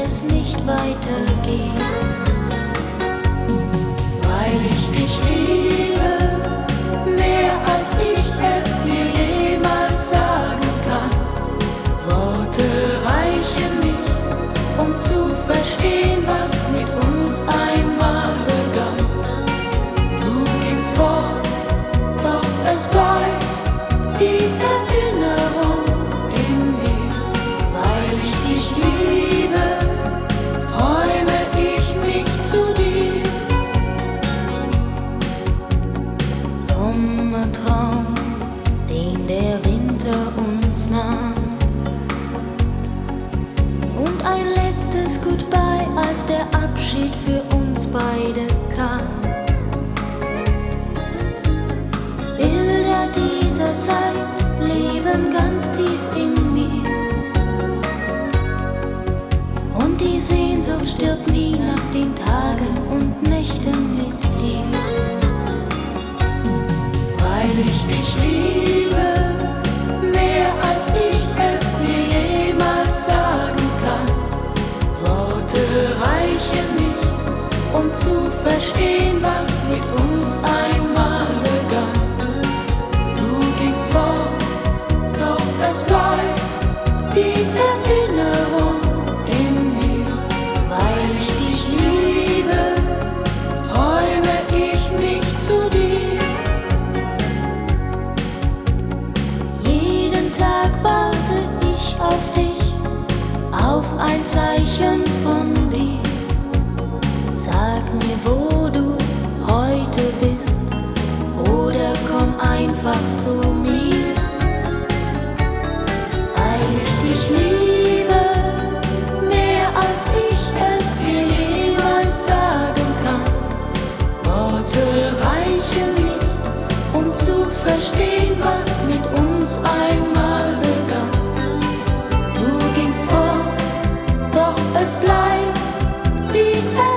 es nicht weitergeht. Weil ich dich liebe, mehr als ich es dir jemals sagen kann. Worte reichen nicht, um zu verstehen, was mit uns einmal begann. Du gingst fort, doch es bleibt die Erinnerung in mir. Weil ich dich liebe, träume ich mich zu dir. Sommertraum, den der Winter uns nahm. Und ein letztes Goodbye, als der Abschied für uns beide kam. Bilder dieser Zeit leben ganz tief in mir. Und die Sehnsucht stirbt nie nach den Tagen und Nächten mit dir. Weil ich dich liebe, mehr als ich es dir jemals sagen kann. Worte reichen nicht, um zu verstehen, was mit uns einmal begann. Du gingst fort, doch es bleibt die Erinnerung in mir. Weil ich dich liebe, träume ich mich zu dir. Jeden Tag warte ich auf dich, auf ein Zeichen von dir. Sag mir, wo du heute bist, oder komm einfach zu mir. Weil ich dich liebe, mehr als ich es dir jemals sagen kann. Worte reichen nicht, um zu verstehen, was mit uns einmal begann. Du gingst fort, doch es bleibt die